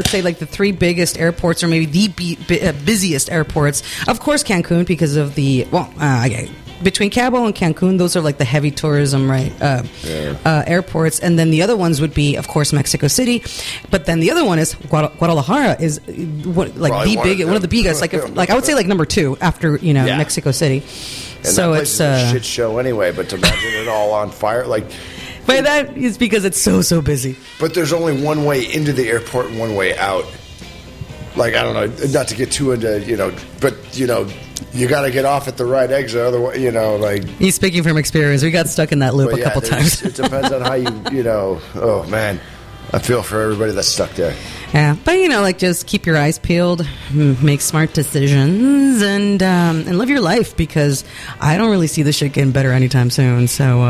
would say like the three biggest airports, or maybe the busiest airports. Of course, Cancun, because of the between Cabo and Cancun, those are like the heavy tourism, right? Airports, and then the other ones would be, of course, Mexico City. But then the other one is Guadalajara, is one of the biggest. Like I would say, like number 2 after Mexico City. And so that place it's is a shit show anyway. But to imagine it all on fire, like. But that is because it's so busy. But there's only one way into the airport and one way out. Like, I don't know, not to get too into, but, you got to get off at the right exit. Otherwise, like. He's speaking from experience. We got stuck in that loop a couple times. It depends on how oh, man. I feel for everybody that's stuck there. Yeah, but just keep your eyes peeled, make smart decisions, and live your life, because I don't really see this shit getting better anytime soon. So,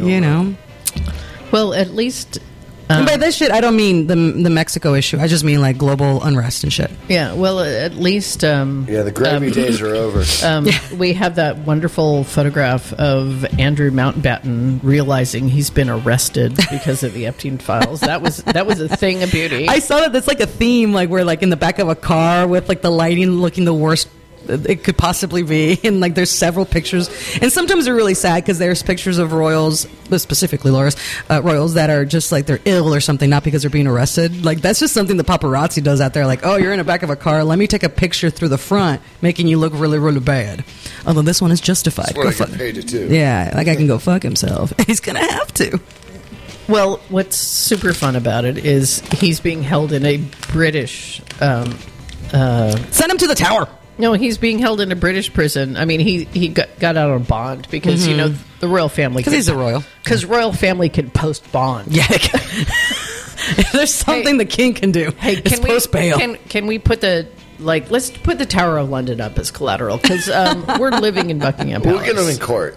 Well, at least... and by this shit, I don't mean the Mexico issue. I just mean like global unrest and shit. Yeah, well, at least... the gravy days are over. We have that wonderful photograph of Andrew Mountbatten realizing he's been arrested because of the Epstein files. That was a thing of beauty. I saw that. That's like a theme, like we're like in the back of a car with like the lighting looking the worst it could possibly be, and like there's several pictures, and sometimes they're really sad because there's pictures of royals, specifically royals that are just like they're ill or something, not because they're being arrested. Like that's just something the paparazzi does out there, like, oh, you're in the back of a car, let me take a picture through the front, making you look really, really bad. Although this one is justified. That's what I get paid to do. Yeah, like I can go fuck himself. He's gonna have to. Well, what's super fun about it is he's being held in a British send him to the tower. No, he's being held in a British prison. I mean, he got out on bond because, the royal family... Because he's a royal. Because royal family can post bond. Yeah. If there's something the king can do, it's post bail. Can we put let's put the Tower of London up as collateral, because we're living in Buckingham Palace. We'll get him in court,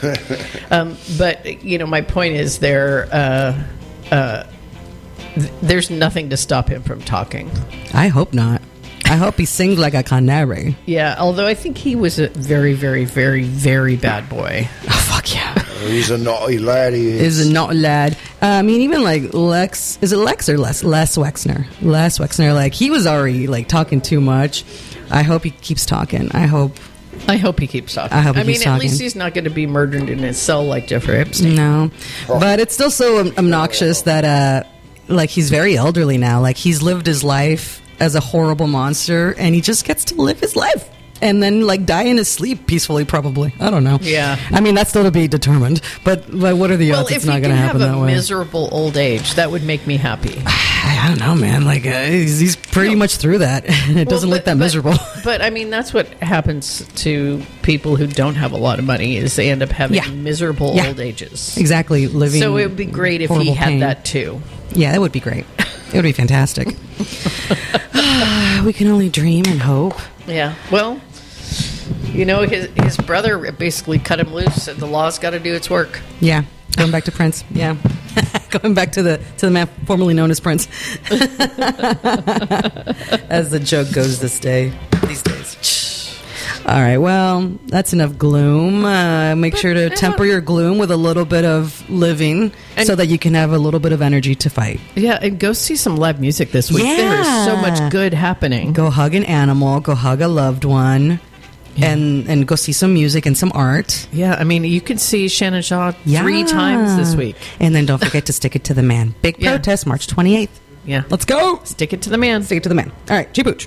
But, my point is there's nothing to stop him from talking. I hope not. I hope he sings like a canary. Yeah, although I think he was a very, very, very, very bad boy. Oh, fuck yeah. He's a naughty lad. He is a naughty lad. I mean, even like Lex... Is it Lex or Les? Les Wexner. Les Wexner, like, he was already, like, talking too much. I hope he keeps talking. I hope he keeps talking. I mean, at least he's not going to be murdered in his cell like Jeffrey Epstein. No. But it's still so obnoxious that, he's very elderly now. Like, he's lived his life as a horrible monster, and he just gets to live his life and then die in his sleep peacefully, probably. I don't know. Yeah. I mean, that's still to be determined, but what are the odds it's not going to happen that way? If he can have a miserable old age, that would make me happy. I don't know, man. He's pretty much through that, and it doesn't look that miserable. But I mean, that's what happens to people who don't have a lot of money, is they end up having miserable old ages. Exactly. Living. So it would be great if he had that too. Yeah, that would be great. It would be fantastic. We can only dream and hope. Yeah. Well, his brother basically cut him loose, and the law's got to do its work. Yeah. Going back to Prince. Yeah. Going back to the man formerly known as Prince. As the joke goes these days. All right, well, that's enough gloom. Make sure to temper your gloom with a little bit of living, so that you can have a little bit of energy to fight. Yeah, and go see some live music this week. Yeah. There is so much good happening. Go hug an animal, go hug a loved one, and go see some music and some art. Yeah, I mean, you can see Shannon Shaw 3 times this week. And then don't forget to stick it to the man. Big protest, March 28th. Yeah. Let's go. Stick it to the man. Stick it to the man. All right, G-Booch.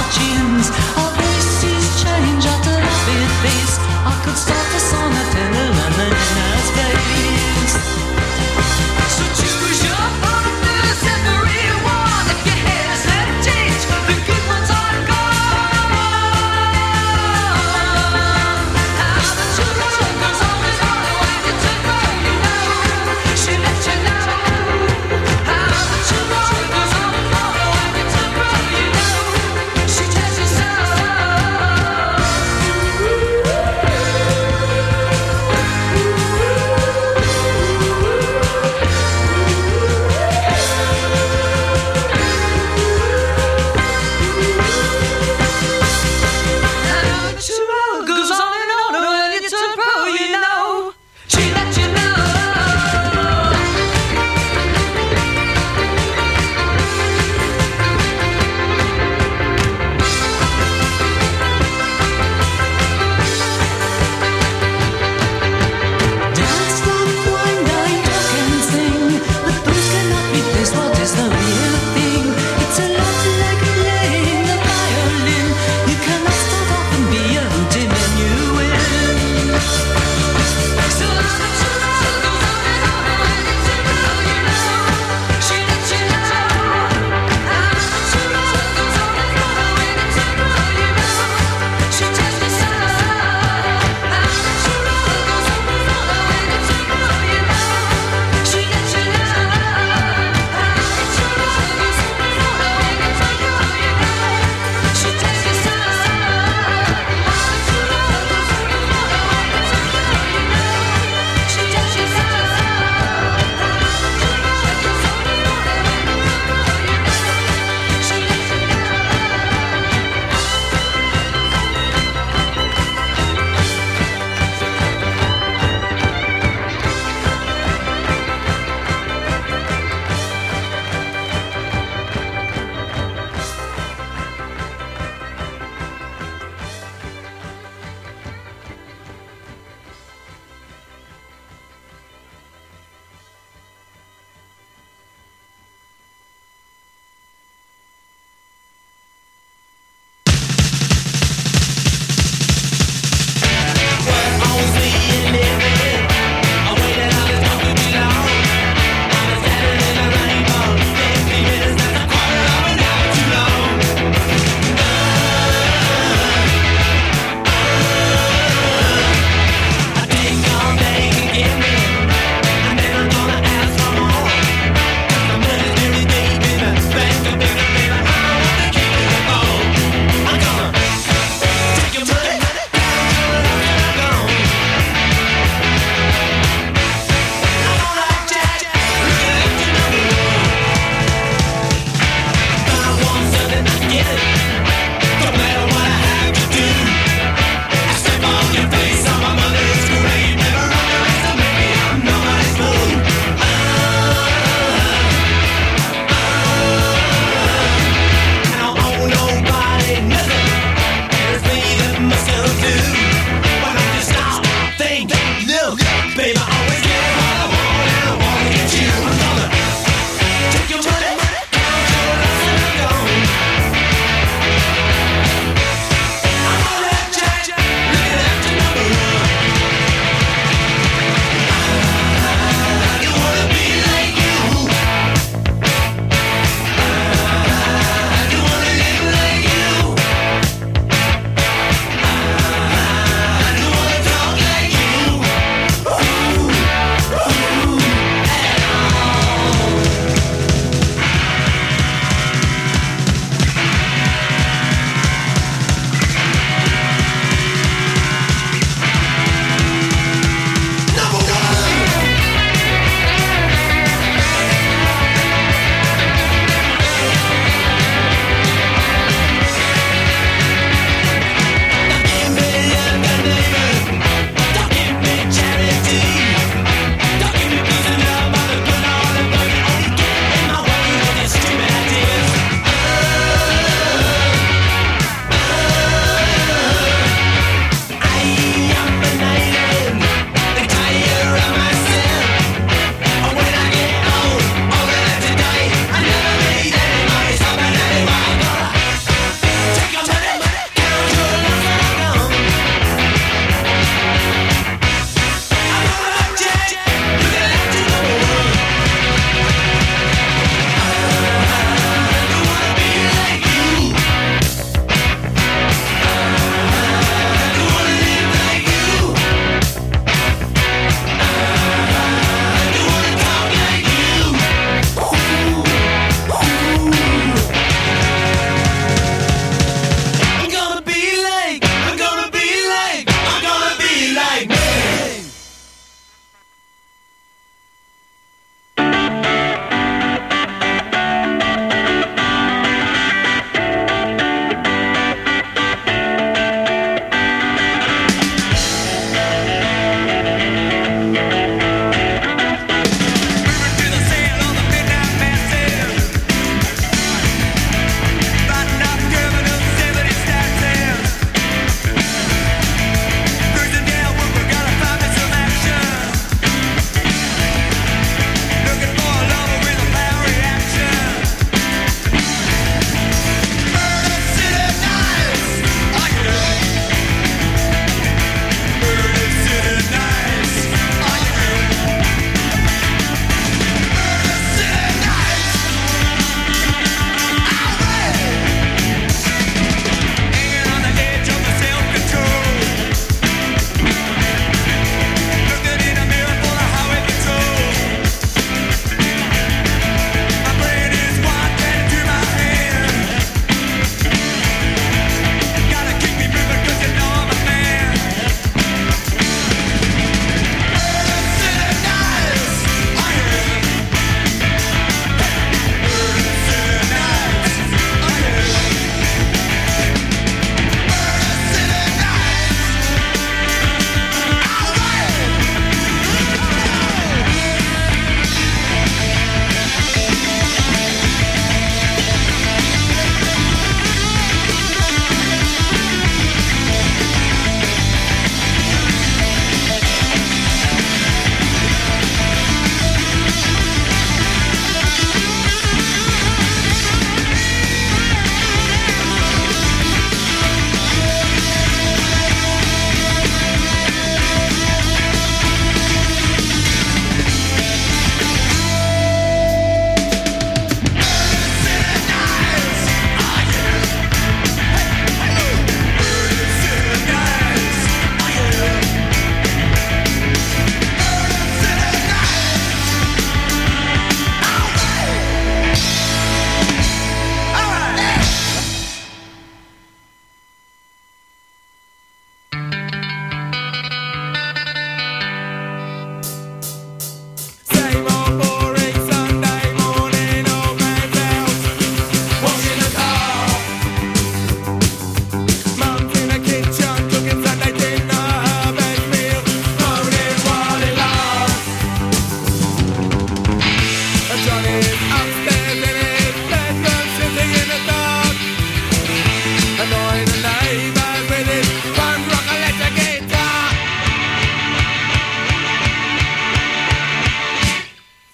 fortunes. Our voices change after rapid pace. I could start a sonata and then as days. So choose your partners, everyone. If your hesitate, the good ones are gone. How the true love goes on and on. When you took her, you know she let you know. How the true love goes on and on. When you took her, you know she tells you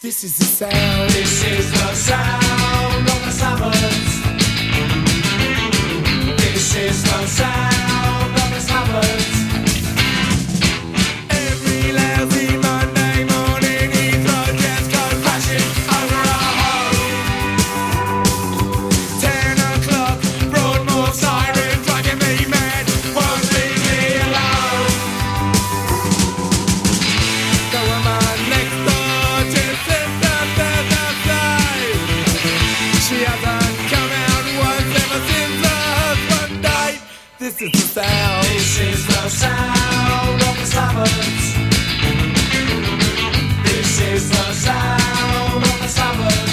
This is the sound. This is the sound of the Sabbath. This is the sound of the Sabbath. Every lousy Monday morning, Heathrow jets go crashing over our home. 10 o'clock, Broadmoor siren driving me mad, won't leave me alone. The woman next door just slipped up the outside. She hasn't come out once ever since her husband died. This is the sound. This is the sound of the Sabbath. This is the sound of the Sabbath.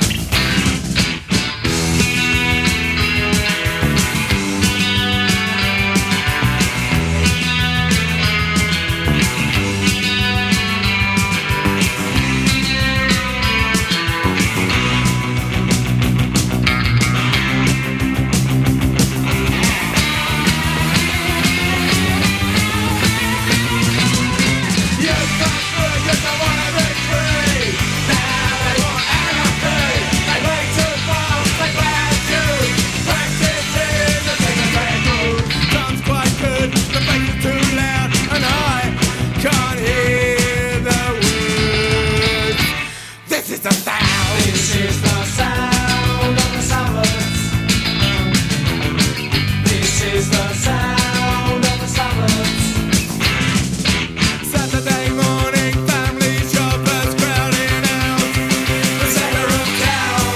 This is the sound. This is the sound of the Sabbath. This is the sound of the Sabbath. Saturday morning, family shoppers crowding out the center of town.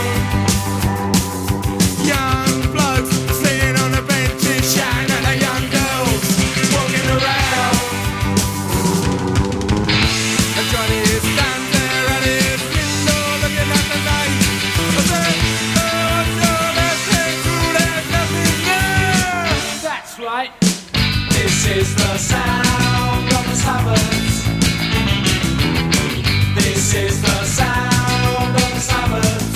Young blokes sitting on the benches, shouting at the young girls walking around. And Johnny stands there at his window looking at the night. I said, oh, so there's nothing there. That's right. This is the sound of the Sabbath. This is the sound of the Sabbath.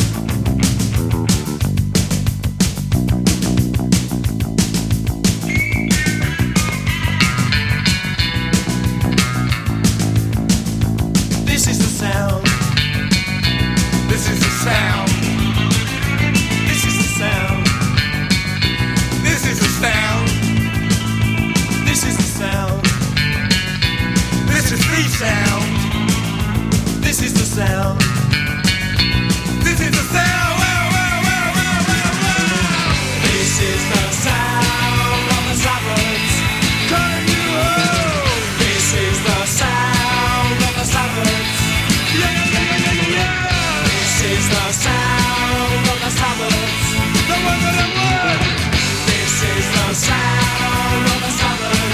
This is the sound. This is the sound. This is the sound. This is the sound. This is the sound. This is the sound. This is the sound. This is the sound. Wow, wow, wow, wow, wow, wow. This is the sound of the Sabbath. Calling you home. This is the sound of the Sabbath. Yeah, yeah, yeah, yeah, yeah, yeah. This is the sound of the Sabbath. The one that I want. This is the sound of the Sabbath.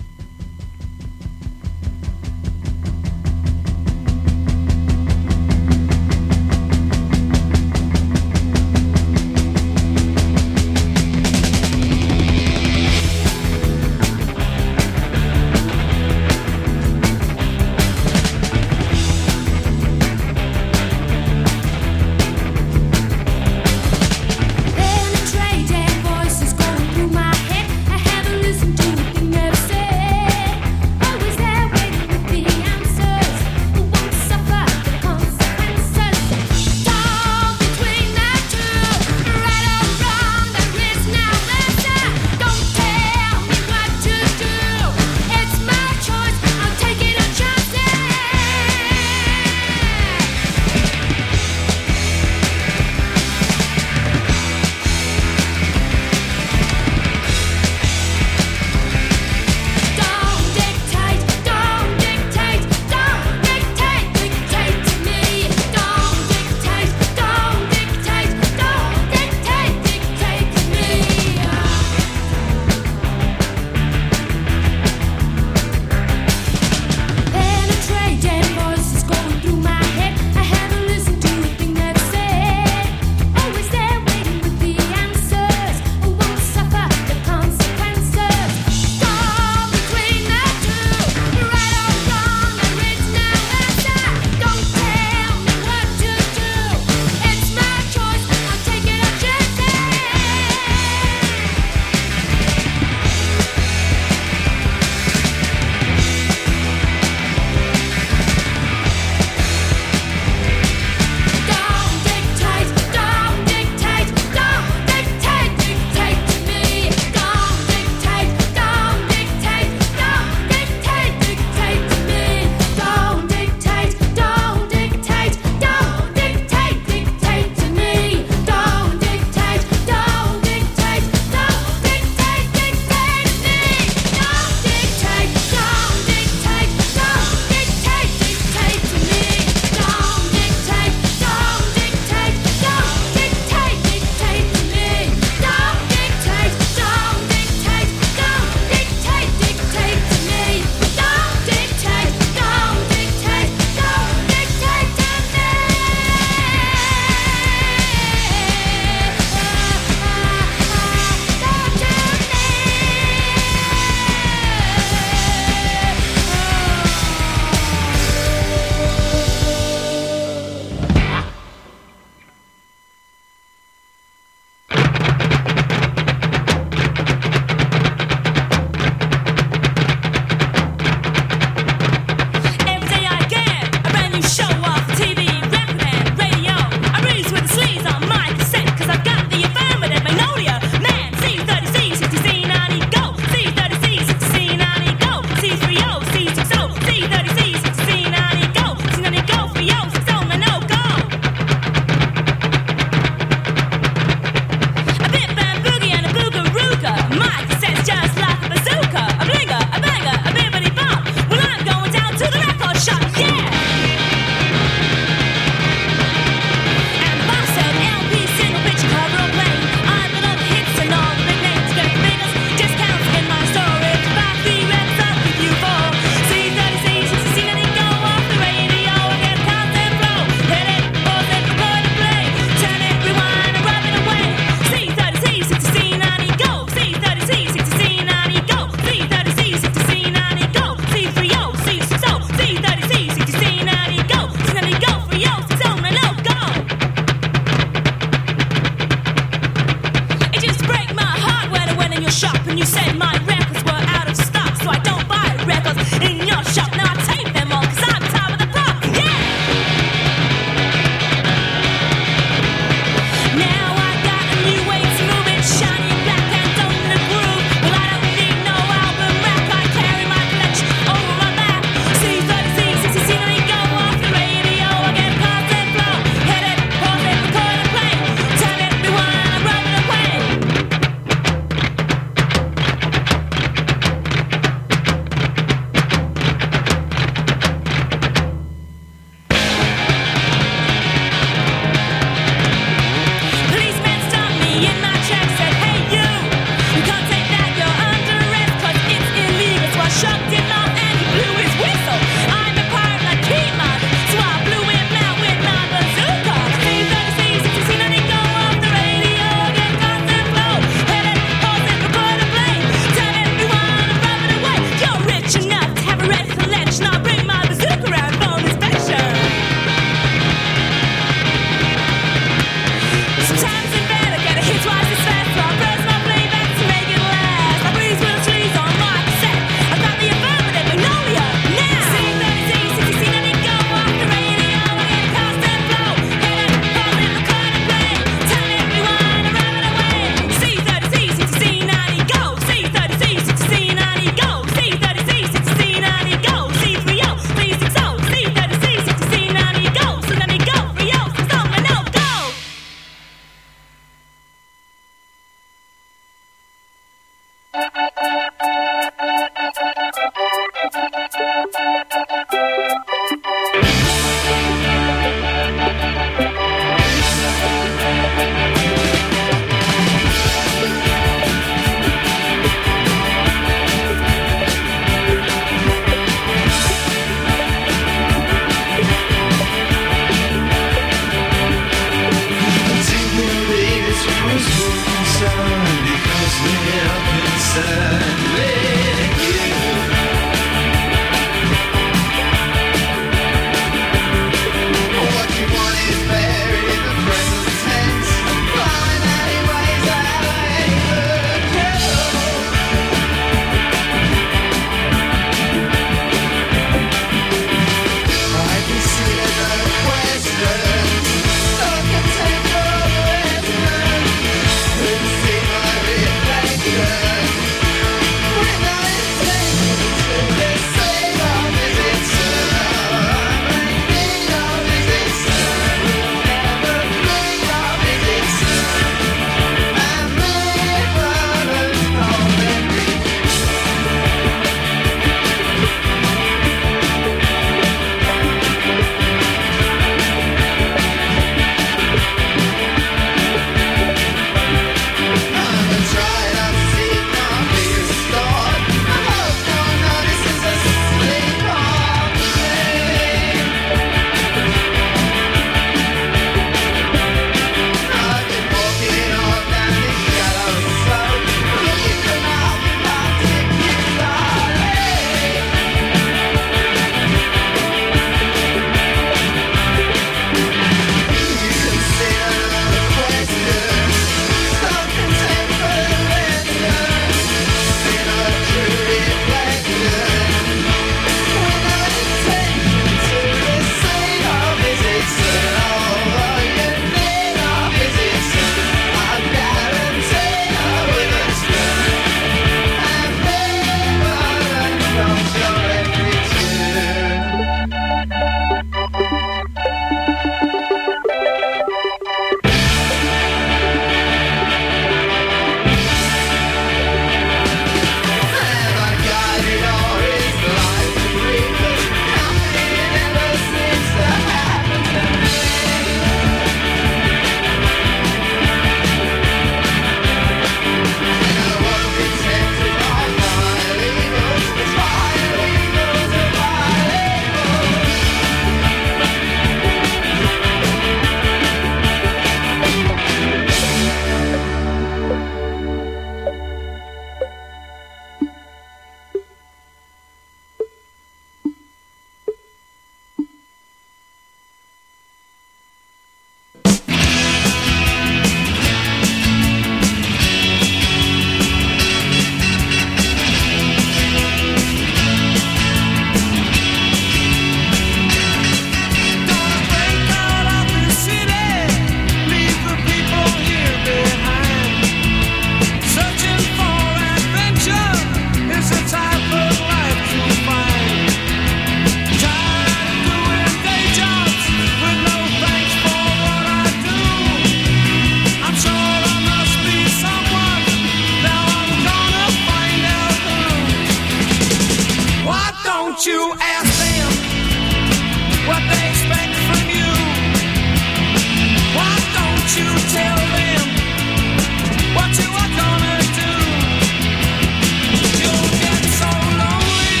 don't you ask them what they expect from you? Why don't you tell them what you are gonna do? You'll get so lonely.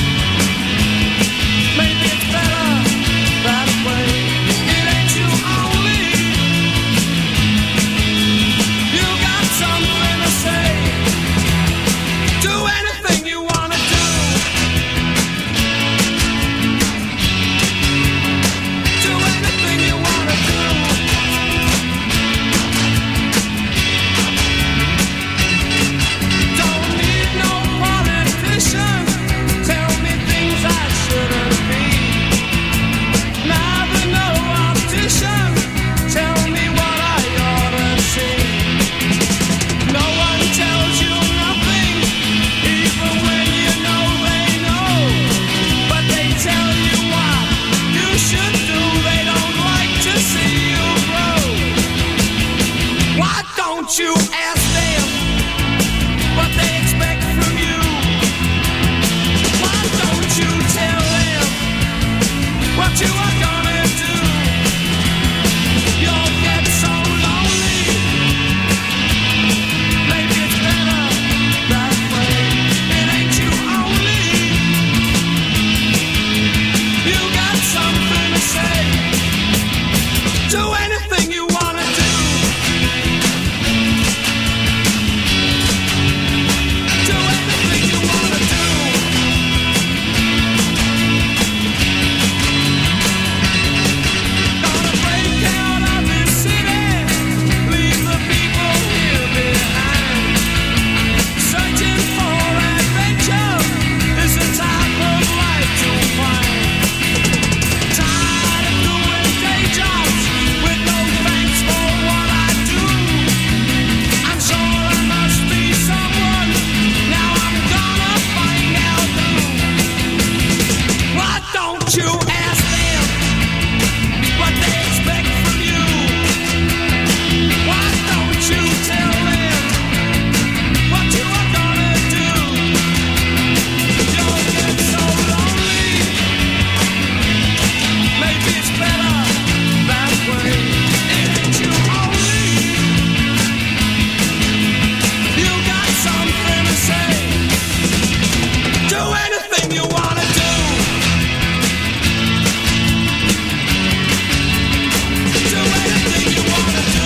Maybe it's better that way. It ain't you only. You got something to say. Do anything you wanna do. Do anything you wanna do. Don't need no politician. Tell me things I shouldn't be. Neither no optician. Tell me what I ought to see. No one tells you nothing, even when you know they know. But they tell you what you should do. They don't like to see you grow. Why don't you ask them what they expect from you? Why don't you tell them what you are gonna do? You'll get so lonely. Maybe it's better that way. It ain't you only. You got something to say. Do anything you wanna do. Do anything you wanna do. Gonna break out of this city, leave the people here behind. Searching for adventure is the type of life you'll find. Tired of doing day jobs with no thanks for what I do. I'm sure there must be someone. Now I'm gonna find out who. Why don't you ask them what they expect from you? Why don't you tell them what you are gonna do? You'll get so lonely. Maybe it's better that way. It ain't you only. You got something to say. Do anything you wanna do. Do anything you wanna do.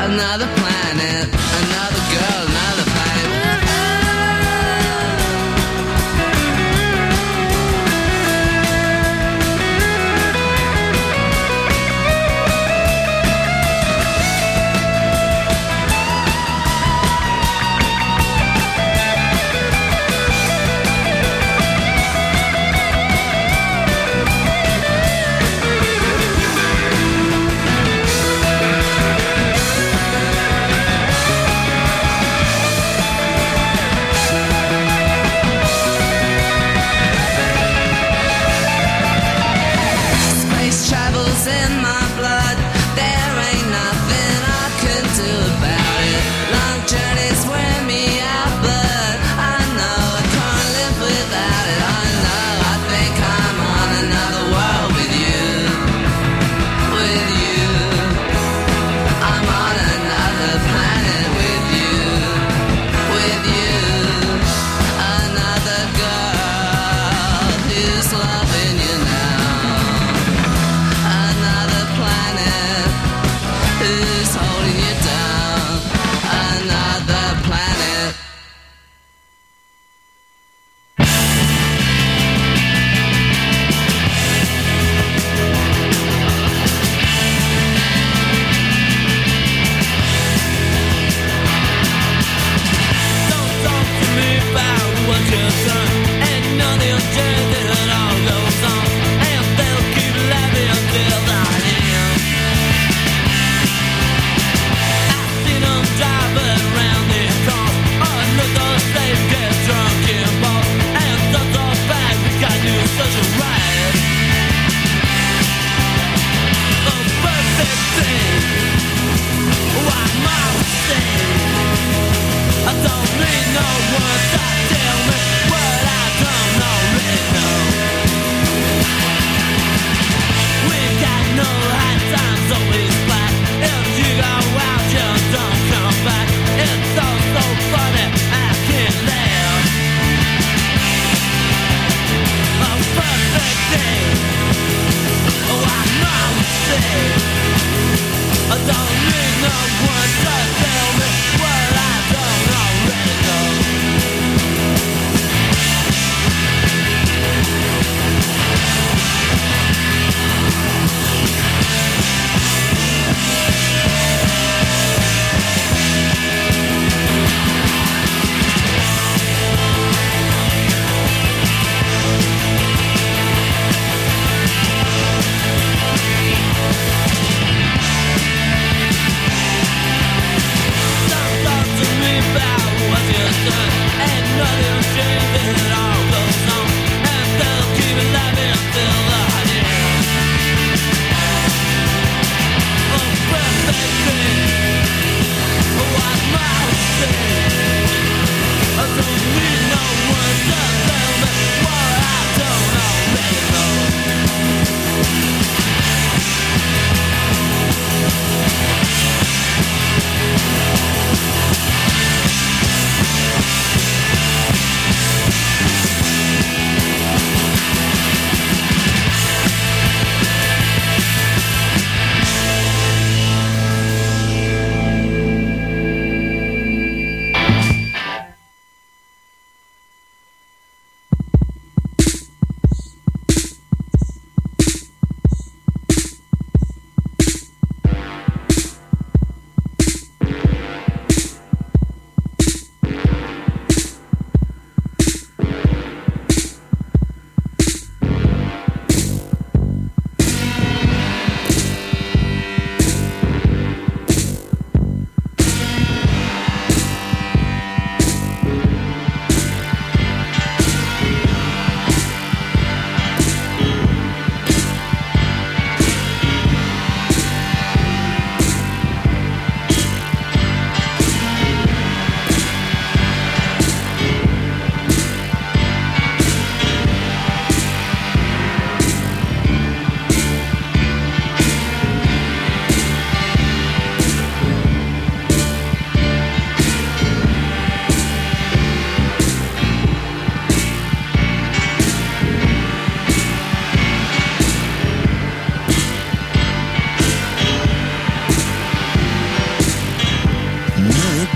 Another planet, another girl, another planet. Space travels in my blood. There ain't nothing I can do about it. Long journeys wear me out, but I know I can't live without it. I know I think I'm on another world with you. With you, I'm on another planet with you. With you, another girl who's loving you now. Another planet who's holding you down. Another planet. Don't talk to me about what you've done. Ain't nothing of that it all goes on. And they'll keep laughing until the end. I've seen them driving around their cars. Oh, look, those slaves get drunk and ball. And that's all bad, we got new such a riot. The perfect thing. Why mom say? I don't need no one to tell me what I don't already know. We got no hard times, always black. If you go out, you don't come back. It's all so funny, I can't laugh. A perfect day. Oh, I know say. I don't need no one to tell me what I don't already know.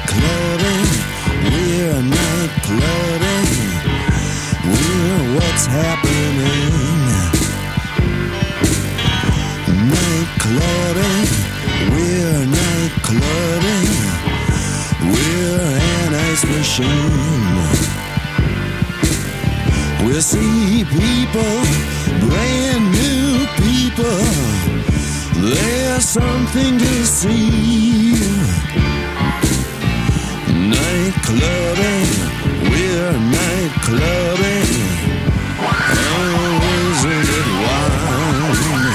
clubbing. We're night clubbing. We're what's happening. Night clubbing. We're night clubbing. We're an ice machine. We'll see people, brand new people. There's something to see. Night clubbing, we're night clubbing. Oh, isn't it wild?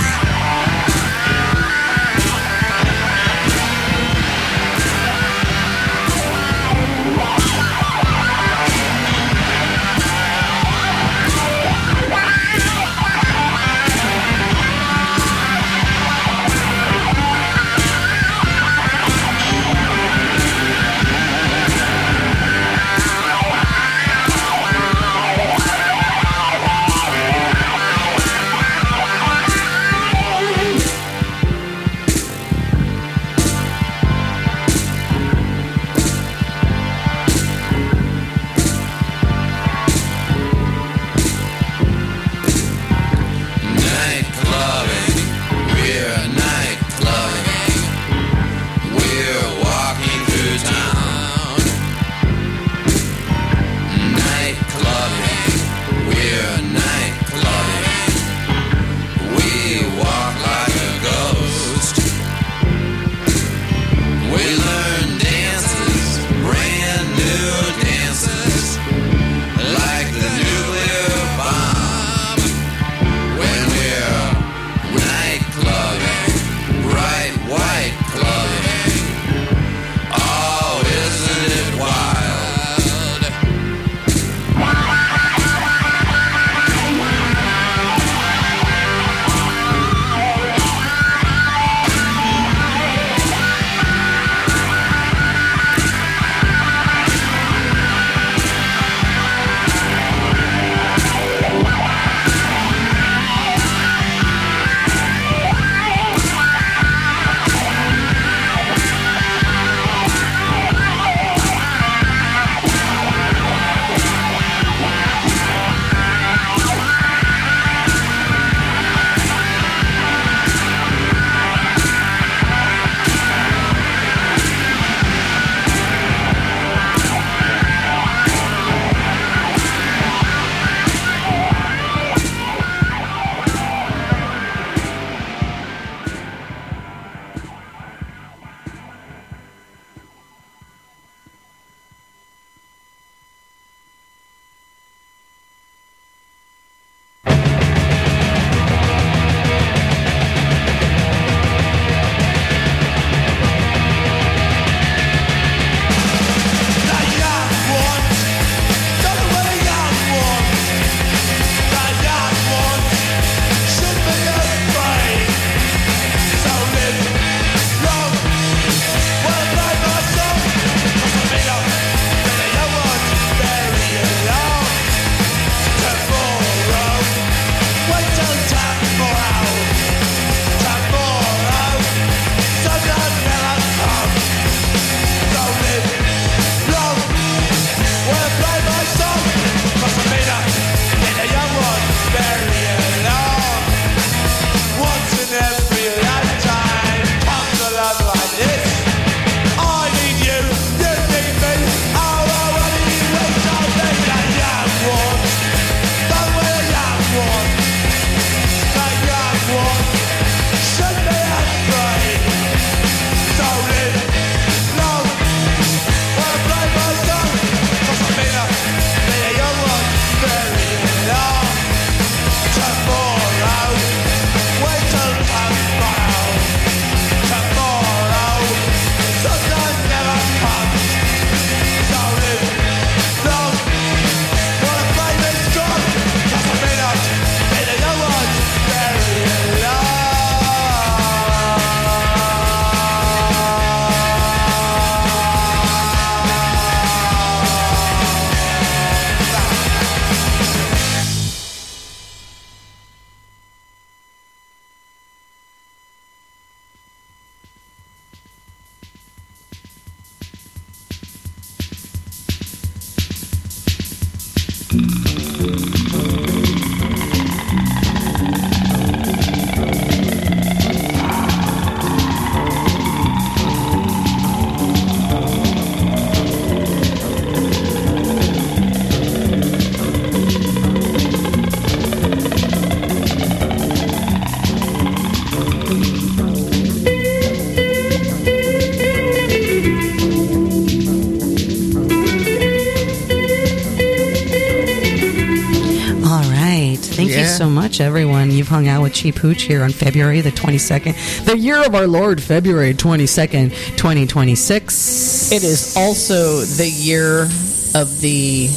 much, everyone. You've hung out with Cheap Hooch here on February the 22nd, the year of our Lord, February 22nd, 2026. It is also the year of the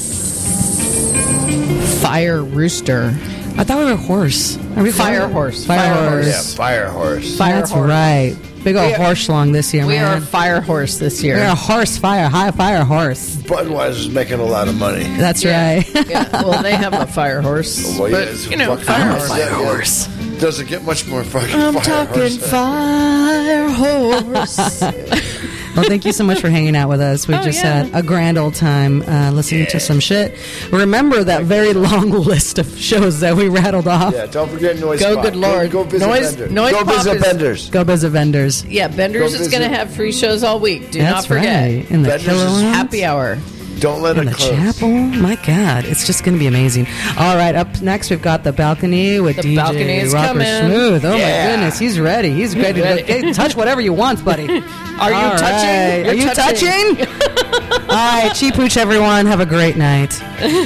fire rooster. I thought we were a horse. Are we Fire horse. Fire horse. Yeah, fire horse. That's horse. right. Big old We are- horse schlong this year, We are man. a fire horse this year. We're a horse fire, high fire horse. Budweiser's making a lot of money. That's right. Yeah, well, they have a fire horse. Well, but, it's a you know, fucking fire horse. horse. Yeah, yeah. Doesn't get much more fucking I'm fire talking horse. fire horse. Well, thank you so much for hanging out with us. We just yeah. had a grand old time listening to some shit. Remember that very long list of shows that we rattled off. Yeah, don't forget Noise Go, Spot. good Lord. Go visit Noise- Bender. Noise Go Pop visit is- Benders. Go visit vendors. Yeah, Benders Go is going to visit. have free shows all week. Do That's not forget. right. In the Benders Killer is Lounge. Happy hour. Don't let In it the close. chapel. My God, it's just going to be amazing. All right, up next we've got the balcony with The DJ balcony is Rocker coming. Smooth. Oh Yeah. my goodness, he's ready. He's ready ready. to touch whatever you want, buddy. Are you All touching? right. You're Are you touching. touching? All right, Cheap Hooch, everyone. Have a great night.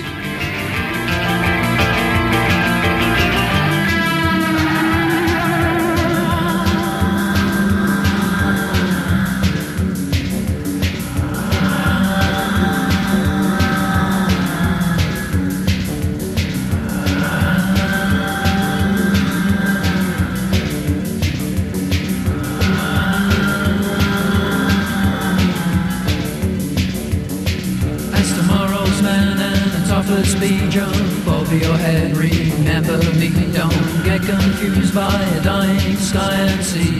As tomorrow's man and a tougher speed jump over your head. Remember me, don't get confused by a dying sky and sea.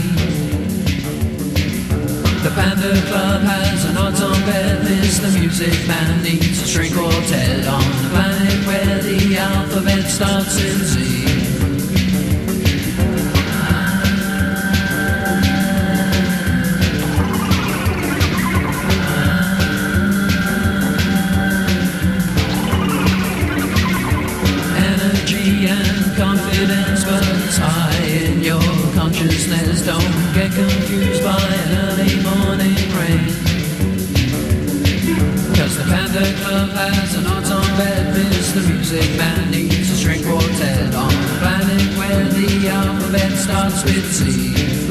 The Panda Club has an odds-on bet. This the music man needs a string quartet on the planet where the alphabet starts in Z. Energy and confidence, but it's high in your consciousness. Don't get confused by an early morning rain. Cause the Panda Club has an odds-on bet. This the music man needs a string quartet on the planet where the alphabet starts with Z.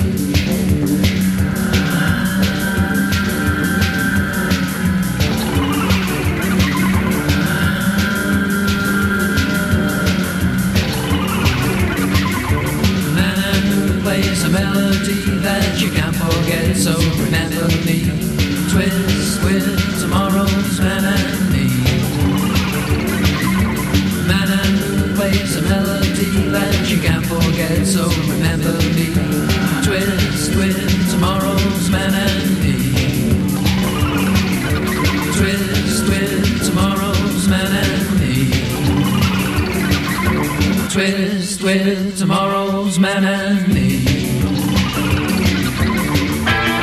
Man who plays a melody that you can't forget, so remember me. Twist with tomorrow's man and me. Man who plays a melody that you can't forget, so remember me. Twist with tomorrow's man and me. Twist with tomorrow's man and me. Twist with tomorrow's man and